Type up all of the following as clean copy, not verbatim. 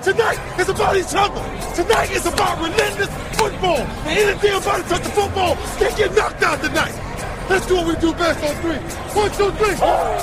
Tonight is about each other. Tonight is about relentless football. And anything about to touch the football, they get knocked out tonight. Let's do what we do best on three. 1, 2, 3.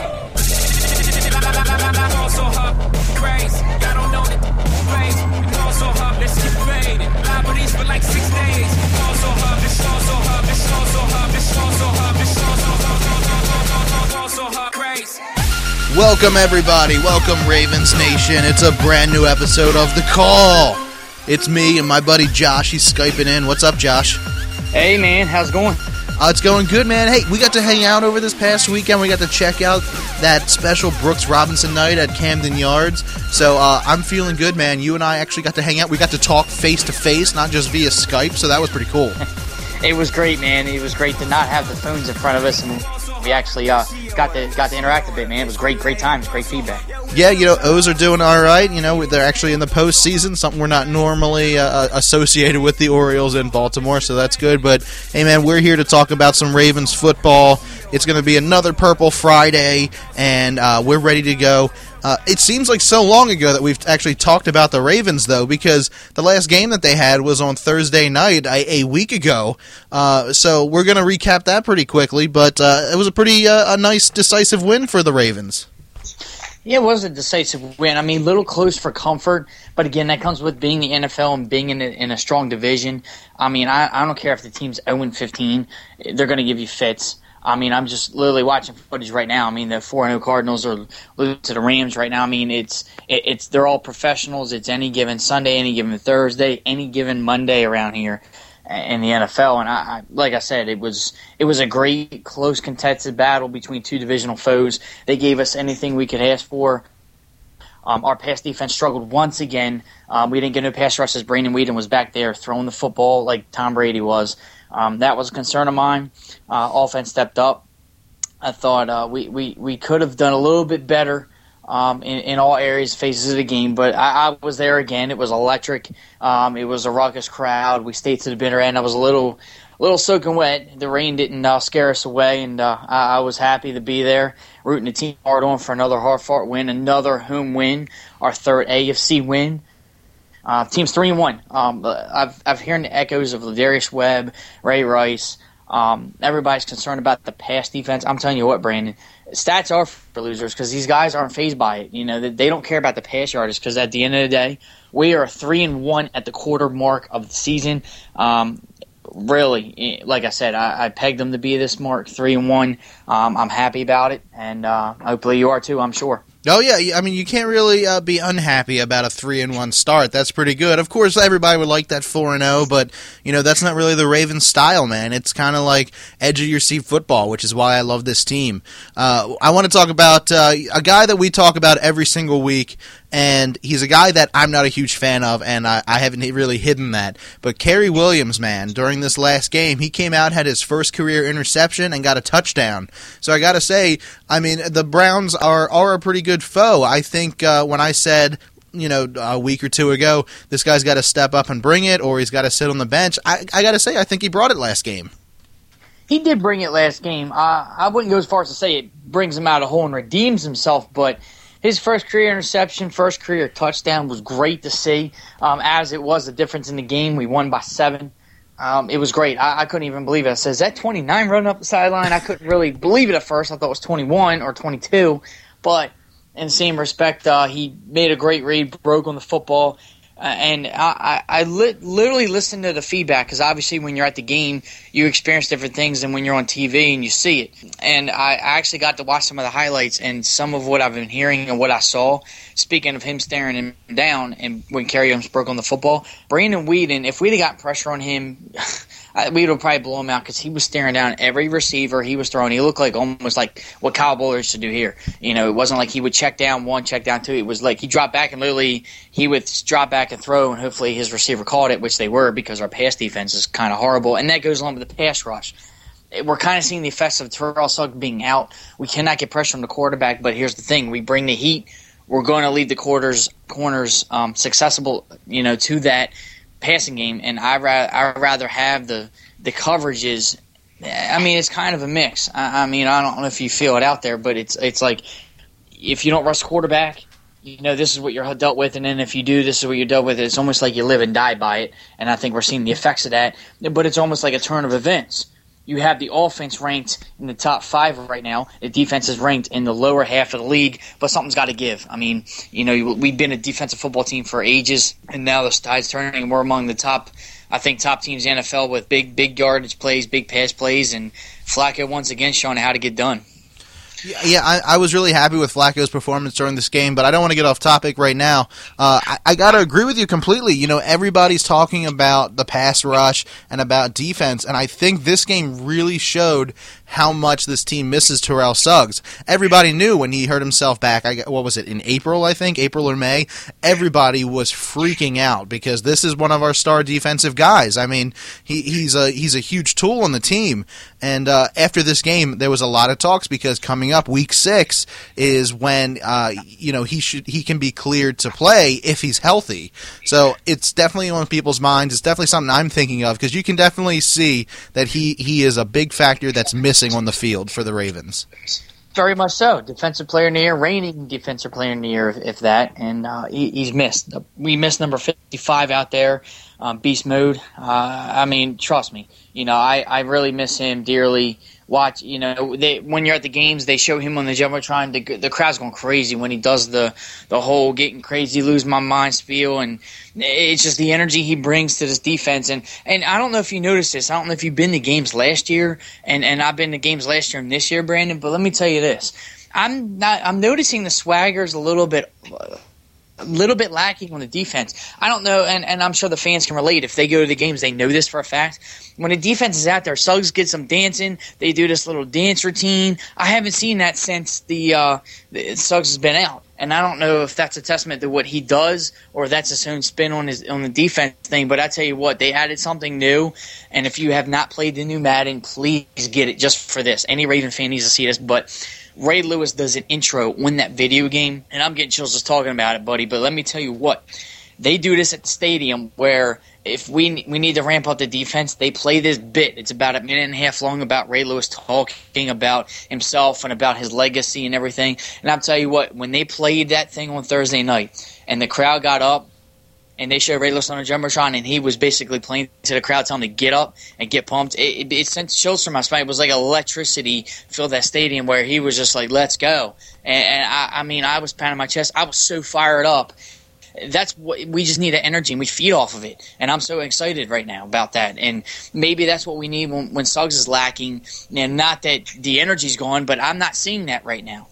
Welcome everybody, welcome Ravens Nation. It's a brand new episode of The Call. It's me and my buddy Josh, he's Skyping in. What's up, Josh? Hey man, how's it going? It's going good, man. Hey, we got to hang out over this past weekend. We got to check out that special Brooks Robinson night at Camden Yards. So I'm feeling good, man. You and I actually got to hang out. We got to talk face-to-face, not just via Skype, so that was pretty cool. It was great, man. It was great to not have the phones in front of us, and we actually got to interact a bit, man. It was great times, great feedback. Yeah, O's are doing all right. They're actually in the postseason, something we're not normally associated with the Orioles in Baltimore, so that's good. But, hey, man, we're here to talk about some Ravens football. It's going to be another Purple Friday, and we're ready to go. It seems like so long ago that we've actually talked about the Ravens, though, because the last game that they had was on Thursday night a week ago. So we're going to recap that pretty quickly, but it was a pretty a nice, decisive win for the Ravens. Yeah, it was a decisive win. I mean, little close for comfort, but again, that comes with being the NFL and being in a strong division. I mean, I don't care if the team's 0-15, they're going to give you fits. I mean, I'm just literally watching footage right now. I mean, the 4-0 Cardinals are losing to the Rams right now. I mean, they're all professionals. It's any given Sunday, any given Thursday, any given Monday around here in the NFL. And I like I said, it was a great, close, contested battle between two divisional foes. They gave us anything we could ask for. Our pass defense struggled once again. We didn't get no pass rushes. Brandon Weeden was back there throwing the football like Tom Brady was. That was a concern of mine. Offense stepped up. I thought we could have done a little bit better in all areas, phases of the game, but I was there again. It was electric. It was a raucous crowd. We stayed to the bitter end. I was a little soaking wet. The rain didn't scare us away, and I was happy to be there, rooting the team hard on for another hard-fought win, another home win, our third AFC win. Team's 3-1. I've heard the echoes of Ladarius Webb, Ray Rice. Everybody's concerned about the pass defense. I'm telling you what, Brandon, stats are for losers because these guys aren't fazed by it. They don't care about the pass yardage because at the end of the day, we are 3-1 at the quarter mark of the season. Really, like I said, I pegged them to be this mark, 3-1. I'm happy about it, and hopefully you are too, I'm sure. Oh, yeah. I mean, you can't really be unhappy about a 3-1 start. That's pretty good. Of course, everybody would like that 4-0, but, that's not really the Ravens style, man. It's kind of like edge-of-your-seat football, which is why I love this team. I want to talk about a guy that we talk about every single week, and he's a guy that I'm not a huge fan of, and I haven't really hidden that. But Cary Williams, man, during this last game, he came out, had his first career interception, and got a touchdown. So I got to say, I mean, the Browns are a pretty good foe. I think when I said, a week or two ago, this guy's got to step up and bring it, or he's got to sit on the bench, I got to say, I think he brought it last game. He did bring it last game. I wouldn't go as far as to say it brings him out of the hole and redeems himself, but his first career interception, first career touchdown was great to see, as it was the difference in the game. We won by 7. It was great. I couldn't even believe it. I said, is that 29 running up the sideline? I couldn't really believe it at first. I thought it was 21 or 22. But in the same respect, he made a great read, broke on the football. And I literally listened to the feedback because obviously when you're at the game, you experience different things than when you're on TV and you see it. And I actually got to watch some of the highlights and some of what I've been hearing and what I saw. Speaking of him staring him down and when Cary Williams broke on the football, Brandon Weeden, if we'd have got pressure on him, we would have probably blown him out because he was staring down every receiver he was throwing. He looked like almost like what Kyle Boller used to do here. It wasn't like he would check down 1, check down 2. It was like he dropped back and literally he would drop back and throw, and hopefully his receiver caught it, which they were because our pass defense is kind of horrible. And that goes along with the pass rush. We're kind of seeing the effects of Terrell Suggs being out. We cannot get pressure on the quarterback, but here's the thing. We bring the heat. We're going to leave the corners successful, to that passing game, and I'd rather have the coverages. I mean, it's kind of a mix. I mean, I don't know if you feel it out there, but it's like if you don't rush quarterback, this is what you're dealt with, and then if you do, this is what you're dealt with. It's almost like you live and die by it, and I think we're seeing the effects of that. But it's almost like a turn of events. You have the offense ranked in the top 5 right now. The defense is ranked in the lower half of the league, but something's got to give. I mean, we've been a defensive football team for ages, and now the tide's turning. We're among the top teams in the NFL with big yardage plays, big pass plays, and Flacco once again showing how to get done. Yeah, I was really happy with Flacco's performance during this game, but I don't want to get off topic right now. I got to agree with you completely. Everybody's talking about the pass rush and about defense, and I think this game really showed how much this team misses Terrell Suggs. Everybody knew when he hurt himself back, what was it, in April, I think, April or May? Everybody was freaking out because this is one of our star defensive guys. I mean, he's a huge tool on the team, and after this game, there was a lot of talks because coming up week 6 is when he can be cleared to play if he's healthy. So it's definitely on people's minds. It's definitely something I'm thinking of because you can definitely see that he is a big factor that's missing on the field for the Ravens. Very much so. Defensive player in the year, reigning defensive player in the year, if that, and he's missed. We missed number 55 out there, beast mode. I mean, trust me, I really miss him dearly. Watch, when you're at the games, they show him on the Jumbotron. The crowd's going crazy when he does the whole getting crazy, lose my mind spiel, and it's just the energy he brings to this defense. And I don't know if you noticed this. I don't know if you've been to games last year, and I've been to games last year and this year, Brandon. But let me tell you this: I'm noticing the swagger's a little bit lacking on the defense. I don't know, and I'm sure the fans can relate. If they go to the games, they know this for a fact. When the defense is out there, Suggs gets them dancing. They do this little dance routine. I haven't seen that since the Suggs has been out. And I don't know if that's a testament to what he does or that's his own spin on the defense thing. But I tell you what, they added something new. And if you have not played the new Madden, please get it just for this. Any Raven fan needs to see this. But Ray Lewis does an intro in that video game, and I'm getting chills just talking about it, buddy. But let me tell you what, they do this at the stadium where if we need to ramp up the defense, they play this bit. It's about a minute and a half long about Ray Lewis talking about himself and about his legacy and everything. And I'll tell you what, when they played that thing on Thursday night and the crowd got up, and they showed Ray Lewis on a Jumbotron, and he was basically playing to the crowd, telling them to get up and get pumped. It sent chills from my spine. It was like electricity filled that stadium where he was just like, let's go. And I mean, I was pounding my chest. I was so fired up. That's what we just need, the energy, and we feed off of it. And I'm so excited right now about that. And maybe that's what we need when Suggs is lacking. And not that the energy's gone, but I'm not seeing that right now.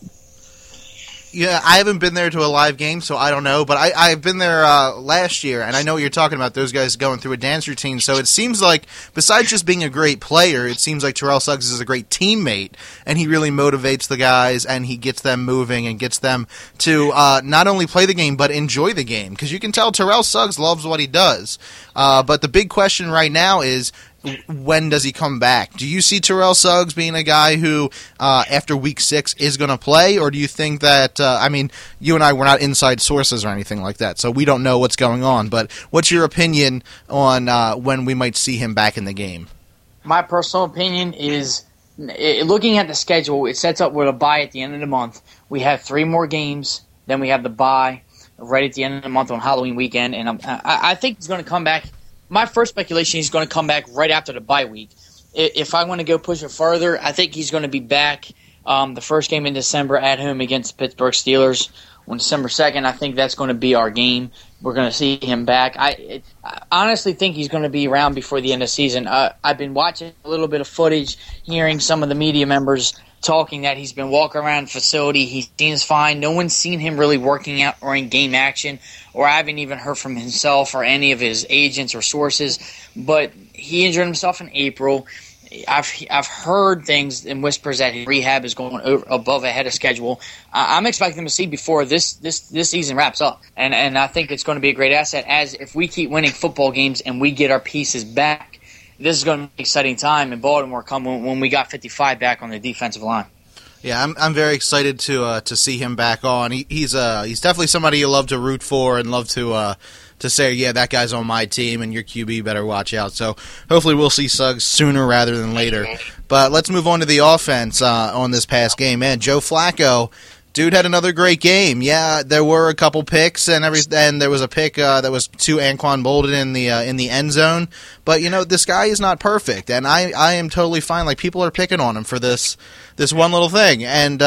Yeah, I haven't been there to a live game, so I don't know. But I've been there last year, and I know what you're talking about, those guys going through a dance routine. So it seems like, besides just being a great player, it seems like Terrell Suggs is a great teammate, and he really motivates the guys, and he gets them moving and gets them to not only play the game, but enjoy the game. Because you can tell Terrell Suggs loves what he does. But the big question right now is, when does he come back? Do you see Terrell Suggs being a guy who, after week 6, is going to play? Or do you think that, you and I, we're not inside sources or anything like that, so we don't know what's going on. But what's your opinion on when we might see him back in the game? My personal opinion is, looking at the schedule, it sets up with a bye at the end of the month. We have 3 more games, then we have the bye right at the end of the month on Halloween weekend. And I think he's going to come back. My first speculation, he's going to come back right after the bye week. If I want to go push it further, I think he's going to be back the first game in December at home against the Pittsburgh Steelers on December 2nd. I think that's going to be our game. We're going to see him back. I honestly think he's going to be around before the end of the season. I've been watching a little bit of footage, hearing some of the media members talking that he's been walking around the facility. He seems fine. No one's seen him really working out or in game action, or I haven't even heard from himself or any of his agents or sources. But he injured himself in April. I've heard things and whispers that his rehab is going above ahead of schedule. I'm expecting to see before this season wraps up, and I think it's going to be a great asset. As if we keep winning football games and we get our pieces back, this is going to be an exciting time in Baltimore when we got 55 back on the defensive line. Yeah, I'm very excited to see him back on. He's definitely somebody you love to root for and love to say, yeah, that guy's on my team and your QB better watch out. So hopefully we'll see Suggs sooner rather than later. But let's move on to the offense on this past game. Man, Joe Flacco, Dude had another great game. Yeah, there were a couple picks and there was a pick that was to Anquan Boldin in the end zone. But this guy is not perfect, and I am totally fine. Like, people are picking on him for this one little thing, and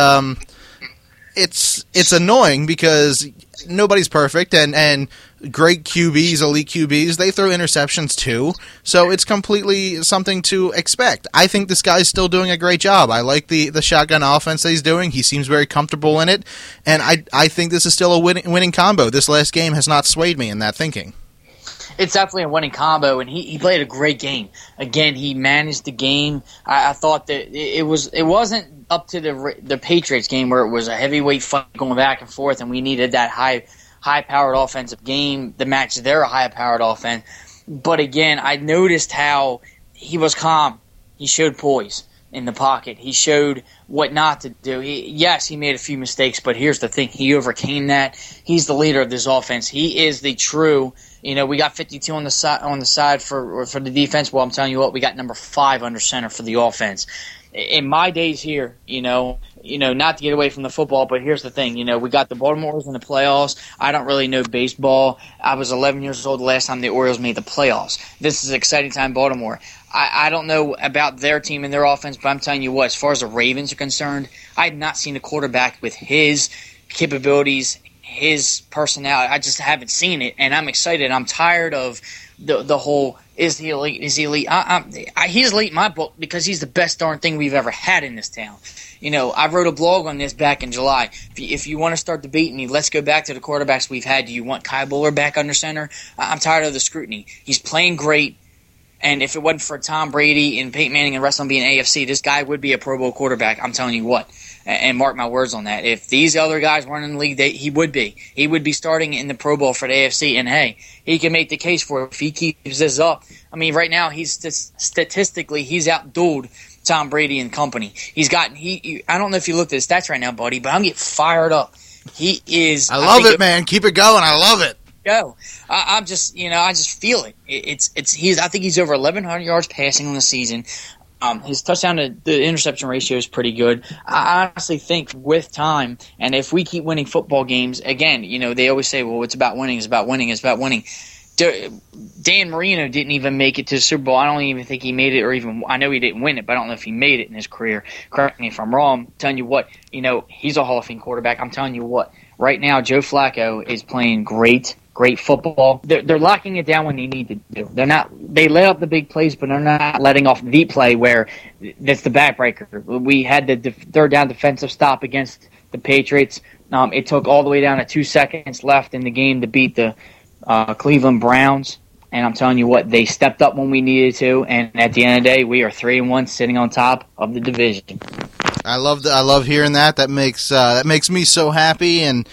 it's annoying because nobody's perfect, and great QBs, elite QBs, they throw interceptions too, so it's completely something to expect. I think this guy's still doing a great job. I like the shotgun offense that he's doing. He seems very comfortable in it, and I think this is still a winning combo. This last game has not swayed me in that thinking. It's definitely a winning combo, and he played a great game. Again, he managed the game. I thought that it wasn't up to the Patriots game where it was a heavyweight fight going back and forth, and we needed that high-powered offensive game to match their high-powered offense. But again, I noticed how he was calm. He showed poise in the pocket. He showed what not to do. He made a few mistakes, but here's the thing. He overcame that. He's the leader of this offense. He is the true. We got 52 on the side for the defense. Well, I'm telling you what, we got number 5 under center for the offense. In my days here, not to get away from the football, but here's the thing. We got the Baltimore's in the playoffs. I don't really know baseball. I was 11 years old the last time the Orioles made the playoffs. This is an exciting time, Baltimore. I don't know about their team and their offense, but I'm telling you what, as far as the Ravens are concerned, I have not seen a quarterback with his capabilities, his personality. I just haven't seen it, and I'm excited. I'm tired of the whole, is he elite? Is he elite? He's elite in my book because he's the best darn thing we've ever had in this town. I wrote a blog on this back in July. If you want to start debating me, let's go back to the quarterbacks we've had. Do you want Kyle Buller back under center? I'm tired of the scrutiny. He's playing great. And if it wasn't for Tom Brady and Peyton Manning and Russell being AFC, this guy would be a Pro Bowl quarterback. I'm telling you what. And mark my words on that. If these other guys weren't in the league, he would be. He would be starting in the Pro Bowl for the AFC. And, hey, he can make the case for it if he keeps this up. I mean, right now, statistically, he's outdueled Tom Brady and company. I don't know if you looked at his stats right now, buddy, but I'm getting fired up. He is. I love it, man. Keep it going. I love it. Go. I'm just, I just feel it. I think he's over 1,100 yards passing on the season. His touchdown to the interception ratio is pretty good. I honestly think with time, and if we keep winning football games, again, they always say, well, it's about winning, it's about winning, it's about winning. Dan Marino didn't even make it to the Super Bowl. I don't even think he made it, I know he didn't win it, but I don't know if he made it in his career. Correct me if I'm wrong. I'm telling you what, he's a Hall of Fame quarterback. I'm telling you what, right now Joe Flacco is playing great football. They're locking it down when they need to do. They let up the big plays, but they're not letting off the play where that's the backbreaker. We had the third down defensive stop against the Patriots. It took all the way down to 2 seconds left in the game to beat the Cleveland Browns. And I'm telling you what, they stepped up when we needed to. And at the end of the day, we are 3-1, sitting on top of the division. I love hearing that. That makes me so happy. And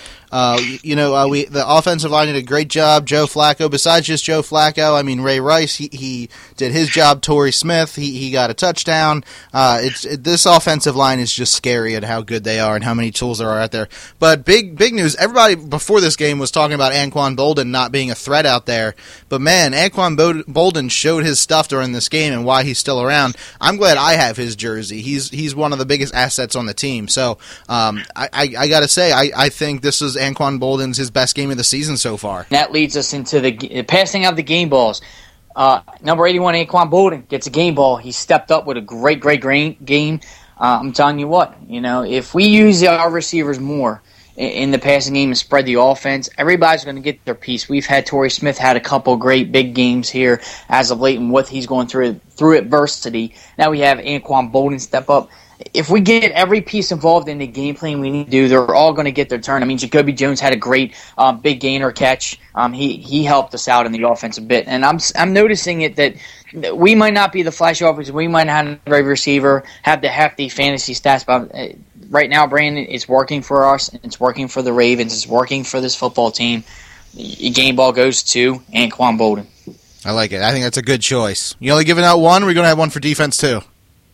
the offensive line did a great job. Joe Flacco, besides just Joe Flacco, I mean, Ray Rice, he did his job. Torrey Smith, he got a touchdown. This offensive line is just scary at how good they are and how many tools there are out there. But big news, everybody before this game was talking about Anquan Boldin not being a threat out there. But man, Anquan Boldin showed his stuff during this game and why he's still around. I'm glad I have his jersey. He's one of the biggest assets on the team. So I got to say, I think this is Anquan Boldin's his best game of the season so far. That leads us into the passing of the game balls. Number 81, Anquan Boldin gets a game ball. He stepped up with a great game. I'm telling you what, if we use our receivers more in the passing game and spread the offense, everybody's going to get their piece. We've had Torrey Smith had a couple great big games here as of late and what he's going through adversity. Now we have Anquan Boldin step up. If we get every piece involved in the game plan we need to do, they're all going to get their turn. I mean, Jacoby Jones had a great big gainer catch. He helped us out in the offense a bit. And I'm noticing it that we might not be the flashy offense. We might not have every receiver, have the hefty fantasy stats. But right now, Brandon, it's working for us. It's working for the Ravens. It's working for this football team. The game ball goes to Anquan Boldin. I like it. I think that's a good choice. You only giving out one? Or are we going to have one for defense, too?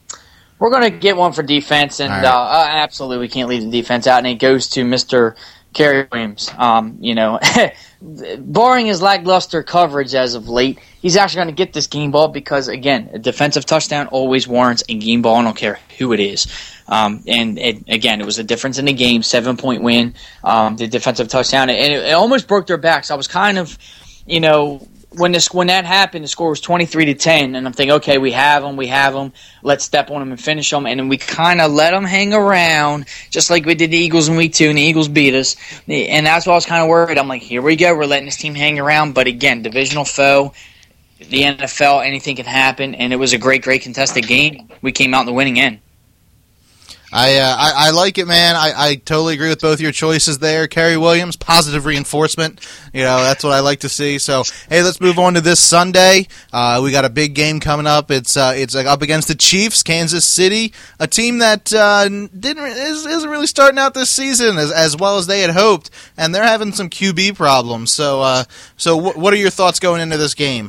We're going to get one for defense, and right. Absolutely we can't leave the defense out, and it goes to Mr. Kerry Williams. Barring his lackluster coverage as of late, he's actually going to get this game ball because, again, a defensive touchdown always warrants a game ball. I don't care who it is. It was a difference in the game, 7-point win, the defensive touchdown. And it almost broke their backs. I was kind of, when that happened, the score was 23-10, and I'm thinking, okay, we have them, let's step on them and finish them, and then we kind of let them hang around, just like we did the Eagles in Week 2, and the Eagles beat us, and that's why I was kind of worried. I'm like, here we go, we're letting this team hang around, but again, divisional foe, the NFL, anything can happen, and it was a great, great contested game. We came out in the winning end. I like it, man. I totally agree with both your choices there. Kerry Williams, positive reinforcement. That's what I like to see. So, hey, let's move on to this Sunday. We got a big game coming up. It's up against the Chiefs, Kansas City, a team that isn't really starting out this season as well as they had hoped, and they're having some QB problems. So what are your thoughts going into this game?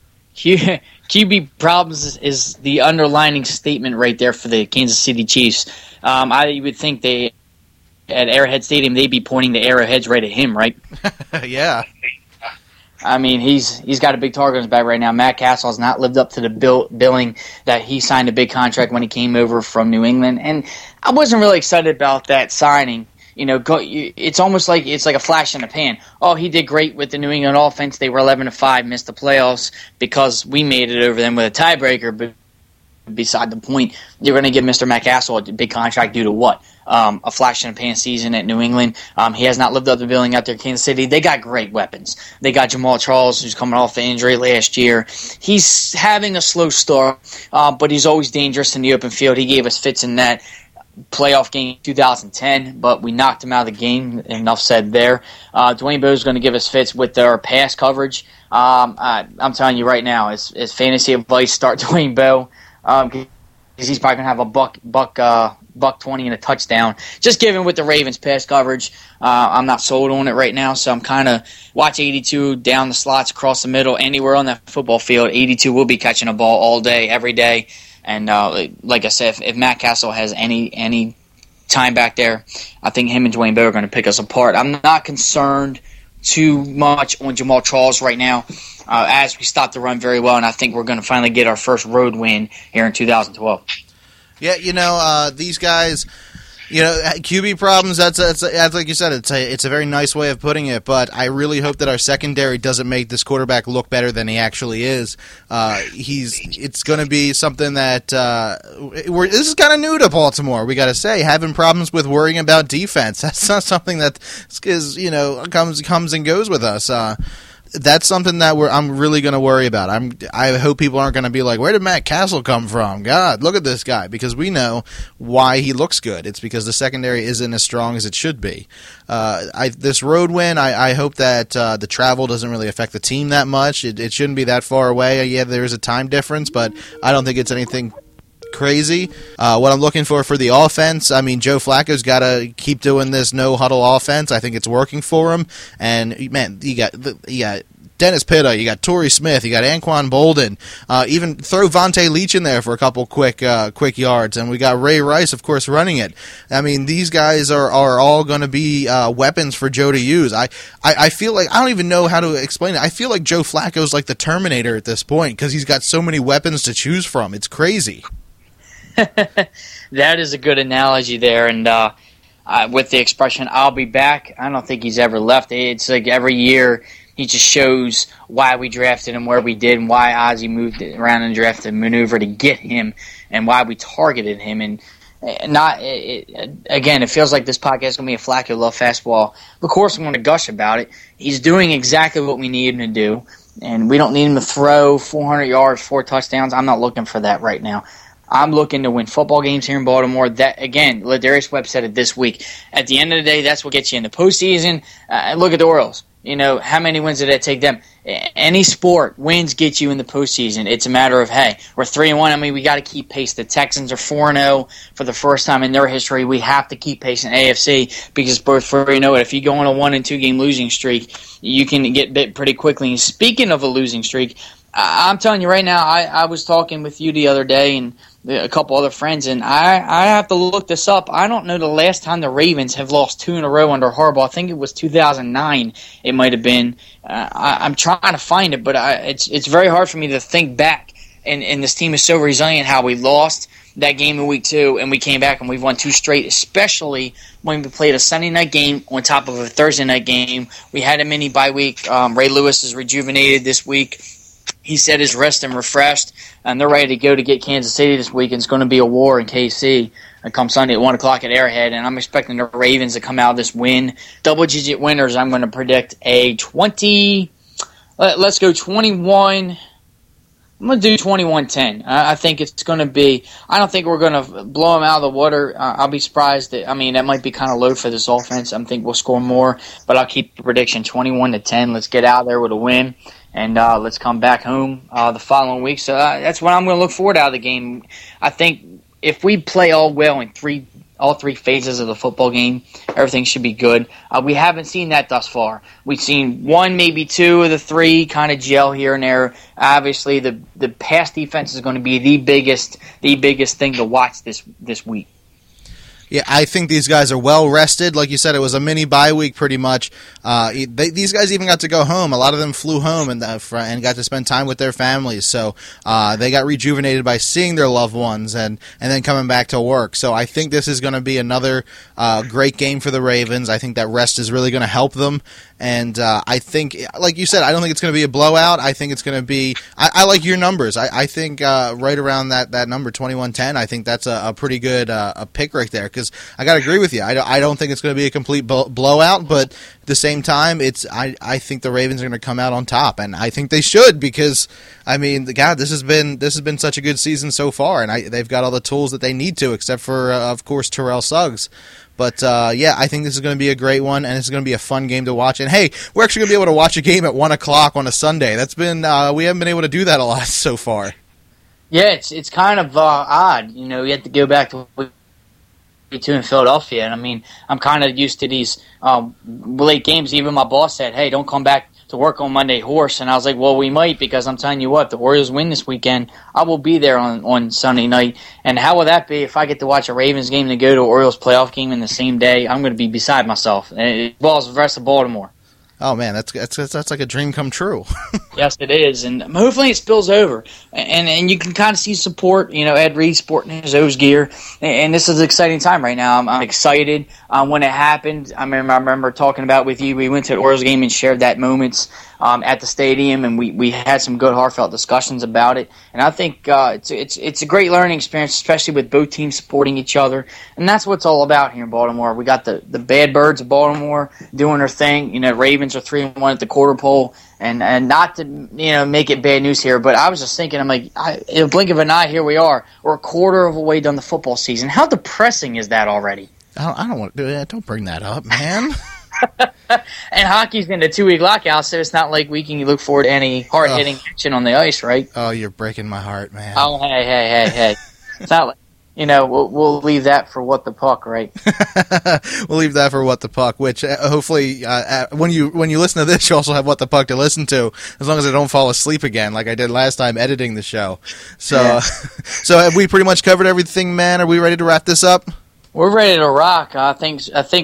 QB problems is the underlining statement right there for the Kansas City Chiefs. I would think at Arrowhead Stadium they'd be pointing the arrowheads right at him, right? Yeah. I mean, he's got a big target on his back right now. Matt Castle has not lived up to the billing that he signed a big contract when he came over from New England, and I wasn't really excited about that signing. It's almost like it's like a flash in the pan. Oh, he did great with the New England offense. They were 11-5, missed the playoffs because we made it over them with a tiebreaker. But beside the point, you're going to give Mr. Matt Castle a big contract due to what? A flash in the pan season at New England. He has not lived up to the billing out there in Kansas City. They got great weapons. They got Jamal Charles, who's coming off the injury last year. He's having a slow start, but he's always dangerous in the open field. He gave us fits in that playoff game 2010, but we knocked him out of the game. Enough said there. Dwayne Bowe is going to give us fits with their pass coverage. I'm telling you right now, as fantasy advice, start Dwayne Bowe because he's probably going to have a buck 20 and a touchdown. Just given with the Ravens pass coverage, I'm not sold on it right now, so I'm kind of watch 82 down the slots across the middle, anywhere on that football field. 82 will be catching a ball all day, every day. And like I said, if Matt Castle has any time back there, I think him and Dwayne Bowe are going to pick us apart. I'm not concerned too much on Jamal Charles right now as we stop the run very well, and I think we're going to finally get our first road win here in 2012. Yeah, these guys, QB problems, that's like you said, it's a very nice way of putting it, but I really hope that our secondary doesn't make this quarterback look better than he actually is. It's going to be something that this is kind of new to Baltimore, we got to say, having problems with worrying about defense. That's not something that is, comes and goes with us. That's something that I'm really going to worry about. I hope people aren't going to be like, where did Matt Castle come from? God, look at this guy. Because we know why he looks good. It's because the secondary isn't as strong as it should be. This road win, I hope that the travel doesn't really affect the team that much. It shouldn't be that far away. Yeah, there is a time difference, but I don't think it's anything crazy. What I'm looking for the offense, I mean, Joe Flacco's got to keep doing this no-huddle offense. I think it's working for him. And, man, you got Dennis Pitta, you got Torrey Smith, you got Anquan Bolden. Even throw Vontae Leach in there for a couple quick yards. And we got Ray Rice, of course, running it. I mean, these guys are all going to be weapons for Joe to use. I feel like, I don't even know how to explain it. I feel like Joe Flacco's like the Terminator at this point because he's got so many weapons to choose from. It's crazy. That is a good analogy there, and with the expression "I'll be back," I don't think he's ever left. It's like every year he just shows why we drafted him where we did, and why Ozzie moved around and drafted maneuver to get him, and why we targeted him. And again, it feels like this podcast is going to be a Flacco love fastball. Of course, I'm going to gush about it. He's doing exactly what we need him to do, and we don't need him to throw 400 yards, 4 touchdowns. I'm not looking for that right now. I'm looking to win football games here in Baltimore. That, again, Ladarius Webb said it this week. At the end of the day, that's what gets you in the postseason. Look at the Orioles. How many wins did that take them? Any sport, wins get you in the postseason. It's a matter of, hey, we're 3-1. I mean, we got to keep pace. The Texans are 4-0 for the first time in their history. We have to keep pace in AFC because both 4-0. If you go on a 1-2 game losing streak, you can get bit pretty quickly. And speaking of a losing streak, I'm telling you right now, I was talking with you the other day, and a couple other friends, and I have to look this up. I don't know the last time the Ravens have lost 2 in a row under Harbaugh. I think it was 2009. It might have been. I'm trying to find it, but it's very hard for me to think back. And this team is so resilient. How we lost that game in week 2, and we came back and we've won 2 straight. Especially when we played a Sunday night game on top of a Thursday night game. We had a mini bye week. Ray Lewis is rejuvenated this week. He said he's rested and refreshed, and they're ready to go to get Kansas City this week. And it's going to be a war in KC come Sunday at 1 o'clock at Arrowhead. And I'm expecting the Ravens to come out of this win. Double-digit winners, I'm going to predict a 20 – let's go 21 – I'm going to do 21-10. I think it's going to be – I don't think we're going to blow them out of the water. I'll be surprised. That might be kind of low for this offense. I think we'll score more, but I'll keep the prediction 21-10. Let's get out there with a win, and let's come back home the following week. So that's what I'm going to look forward out of the game. I think if we play all well in all 3 phases of the football game, everything should be good. We haven't seen that thus far. We've seen 1, maybe 2 of the 3 kind of gel here and there. Obviously, the pass defense is going to be the biggest thing to watch this week. Yeah, I think these guys are well rested. Like you said, it was a mini bye week pretty much. These guys even got to go home. A lot of them flew home and got to spend time with their families. So they got rejuvenated by seeing their loved ones and then coming back to work. So I think this is going to be another great game for the Ravens. I think that rest is really going to help them. And I think, like you said, I don't think it's going to be a blowout. I think it's going to be – I like your numbers. I think right around that number, 21-10, I think that's a pretty good a pick right there because I got to agree with you. I don't think it's going to be a complete blowout, but at the same time, I think the Ravens are going to come out on top, and I think they should because, God, this has been such a good season so far, and they've got all the tools that they need to, except for, of course, Terrell Suggs. But, I think this is going to be a great one, and it's going to be a fun game to watch. And, hey, we're actually going to be able to watch a game at 1 o'clock on a Sunday. That's been we haven't been able to do that a lot so far. Yeah, it's kind of odd. You have to go back to in Philadelphia. And, I'm kind of used to these late games. Even my boss said, hey, don't come back to work on Monday horse. And I was like, well, we might, because I'm telling you what, the Orioles win this weekend. I will be there on Sunday night. And how will that be if I get to watch a Ravens game and go to an Orioles playoff game in the same day? I'm going to be beside myself. As well as the rest of Baltimore. Oh, man, that's like a dream come true. Yes, it is, and hopefully it spills over. And you can kind of see support, Ed Reed sporting his O's gear, and this is an exciting time right now. I'm excited when it happened. I remember talking about with you. We went to an Orioles game and shared that moments at the stadium, and we had some good heartfelt discussions about it. And I think it's a great learning experience, especially with both teams supporting each other. And that's what it's all about here in Baltimore. We got the bad birds of Baltimore doing their thing. Ravens are 3-1 at the quarter pole. And not to make it bad news here, but I was just thinking, I'm like, in a blink of an eye, here we are. We're a quarter of a way done the football season. How depressing is that already? I don't want to do that. Don't bring that up, man. And hockey's in a 2-week lockout, so it's not like we can look forward to any hard-hitting action on the ice, right? Oh, you're breaking my heart, man. Oh, hey. It's not like, we'll leave that for What the Puck, right? We'll leave that for What the Puck, which hopefully when you listen to this, you also have What the Puck to listen to, as long as I don't fall asleep again like I did last time editing the show. So, yeah. So have we pretty much covered everything, man? Are we ready to wrap this up? We're ready to rock. I think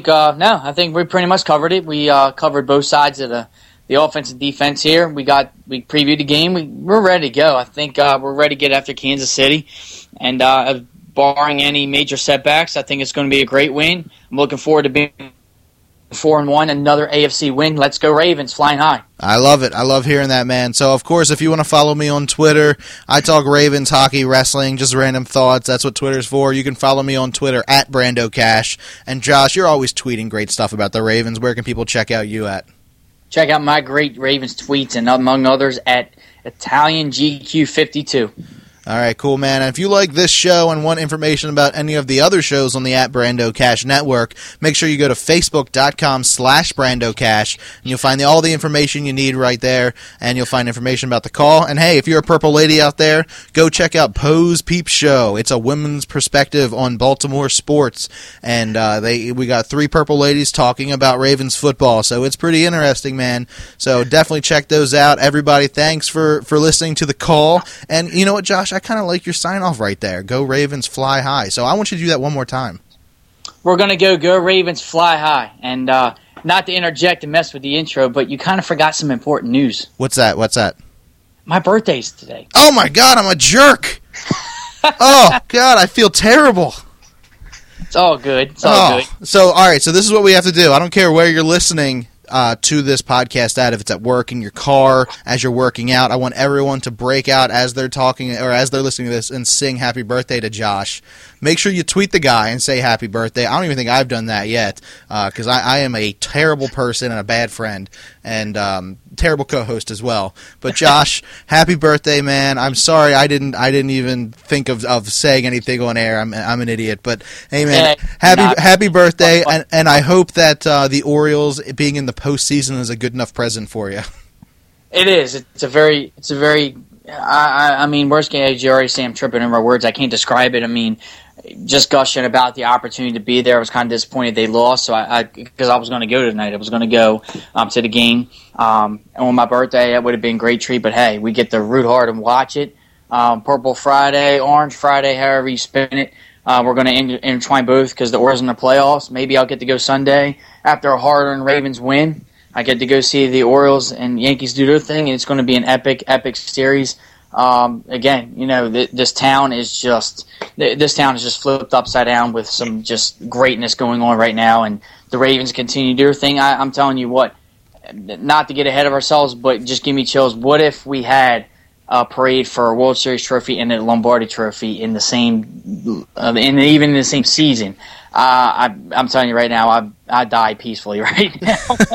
we pretty much covered it. We covered both sides of the offense and defense here. We previewed the game. We're ready to go. I think we're ready to get after Kansas City, and barring any major setbacks, I think it's going to be a great win. I'm looking forward to being 4-1, another AFC win. Let's go Ravens, flying high. I love it. I love hearing that, man. So, of course, if you want to follow me on Twitter, I talk Ravens, hockey, wrestling, just random thoughts. That's what Twitter's for. You can follow me on Twitter at Brando Cash. And, Josh, you're always tweeting great stuff about the Ravens. Where can people check out you at? Check out my great Ravens tweets, and among others, at ItalianGQ52. All right, cool, man. And if you like this show and want information about any of the other shows on the Brando Cash Network, make sure you go to Facebook.com/Brando Cash, and you'll find all the information you need right there, and you'll find information about the call. And, hey, if you're a purple lady out there, go check out Poe's Peep Show. It's a women's perspective on Baltimore sports, and we got 3 purple ladies talking about Ravens football, so it's pretty interesting, man. So definitely check those out. Everybody, thanks for listening to the call. And you know what, Josh? I I kind of like your sign-off right there. Go Ravens, fly high. So I want you to do that one more time. We're going to go Ravens, fly high. And not to interject and mess with the intro, but you kind of forgot some important news. What's that? My birthday's today. Oh, my God, I'm a jerk. Oh, God, I feel terrible. It's all good. It's all good. So, all right, so this is what we have to do. I don't care where you're listening to this podcast at, if it's at work, in your car, as you're working out. I want everyone to break out as they're talking or as they're listening to this and sing happy birthday to Josh. Make sure you tweet the guy and say happy birthday. I don't even think I've done that yet because I am a terrible person and a bad friend and terrible co-host as well. But Josh, happy birthday, man. I'm sorry I didn't even think of saying anything on air. I'm an idiot. But hey, man, happy birthday, and I hope that the Orioles being in the postseason is a good enough present for you. It is. It's a very. I mean, worst case, you already say I'm tripping over my words. I can't describe it. I mean, just gushing about the opportunity to be there. I was kind of disappointed they lost, so because I was going to go tonight. I was going to go to the game. And on my birthday, it would have been a great treat. But hey, we get to root hard and watch it. Purple Friday, Orange Friday, however you spin it. We're going to intertwine both because the Orioles in the playoffs. Maybe I'll get to go Sunday after a hard-earned Ravens win. I get to go see the Orioles and Yankees do their thing, and it's going to be an epic series. Again, you know, this town is just flipped upside down with some just greatness going on right now, and the Ravens continue to do their thing. I'm telling you what, not to get ahead of ourselves, but just give me chills. What if we had a parade for a World Series trophy and a Lombardi trophy in the same, even in the same season? I'm telling you right now, I die peacefully right now.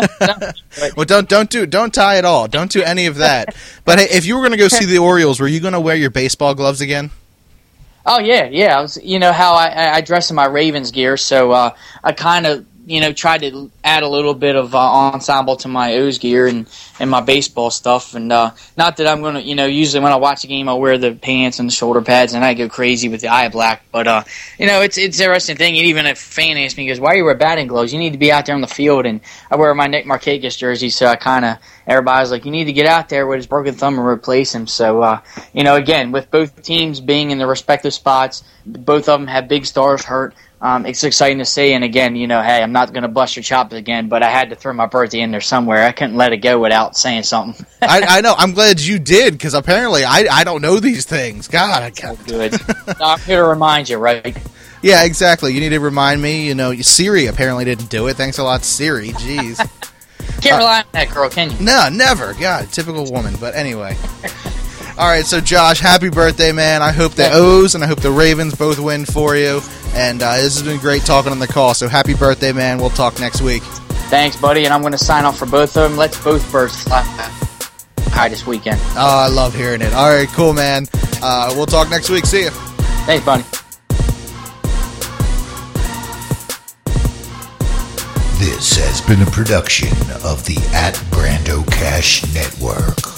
Well, don't tie it all. Don't do any of that. But hey, if you were going to go see the Orioles, were you going to wear your baseball gloves again? Oh yeah. I was, you know how I dress in my Ravens gear, so I kind of tried to add a little bit of ensemble to my O's gear and my baseball stuff. And not that I'm going to, usually when I watch a game, I'll wear the pants and the shoulder pads, and I go crazy with the eye black. But, it's an interesting thing. And even a fan asked me, he goes, why do you wear batting gloves? You need to be out there on the field. And I wear my Nick Markakis jersey, so I kind of, everybody's like, you need to get out there with his broken thumb and replace him. So, again, with both teams being in their respective spots, both of them have big stars hurt. It's exciting to see, and again, hey, I'm not going to bust your chops again, but I had to throw my birthday in there somewhere. I couldn't let it go without saying something. I know. I'm glad you did, because apparently I don't know these things. God, I can't. Good. I'm here to remind you, right? Yeah, exactly. You need to remind me. Siri apparently didn't do it. Thanks a lot, Siri. Jeez. Can't rely on that girl, can you? No, never. God, typical woman. But anyway. All right, so Josh, happy birthday, man. I hope the O's and I hope the Ravens both win for you. And this has been great talking on the call. So happy birthday, man. We'll talk next week. Thanks, buddy. And I'm going to sign off for both of them. Let's both birds fly high this weekend. Oh, I love hearing it. All right, cool, man. We'll talk next week. See you. Thanks, buddy. This has been a production of the @BrandoCash Network.